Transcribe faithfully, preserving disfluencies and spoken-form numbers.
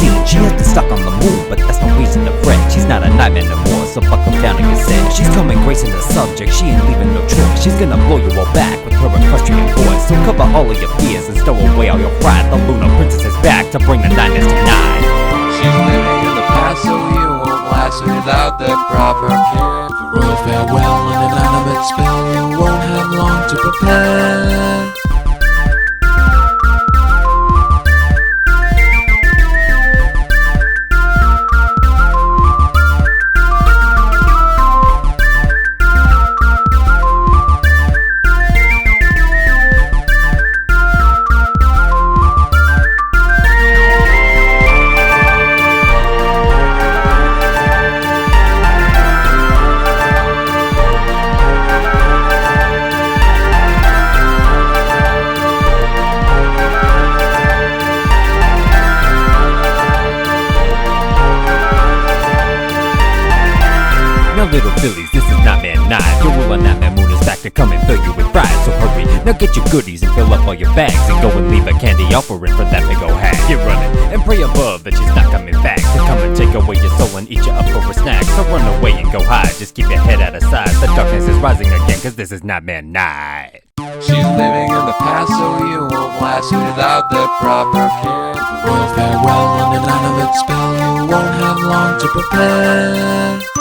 seen. She has been stuck on the move, but that's no reason to fret. She's not a nightmare no more, so buckle down and get set. She's coming gracing the subject, she ain't leaving no choice. She's gonna blow you all back with her equestrian voice. So cover all of your fears and stow away all your pride. The Lunar Princess is back to bring the nightness to nine. She's living in the past, so you won't last without the proper care. For royal farewell and an animate spell, you won't have long to prepare. Now little fillies, this is Nightmare nine. Your ruler Nightmare Moon is back to come and fill you with pride. So hurry, now get your goodies and fill up all your bags. And go and leave a candy offering for that big ol' hag. Get running and pray above that she's not coming back to come and take away your soul and eat you up for a snack. So run away and go hide, just keep your head out of sight. The darkness is rising again, cause this is Nightmare night. She's living in the past, so you won't last without the proper care. For royal farewell and an animate spell, you won't have long to prepare.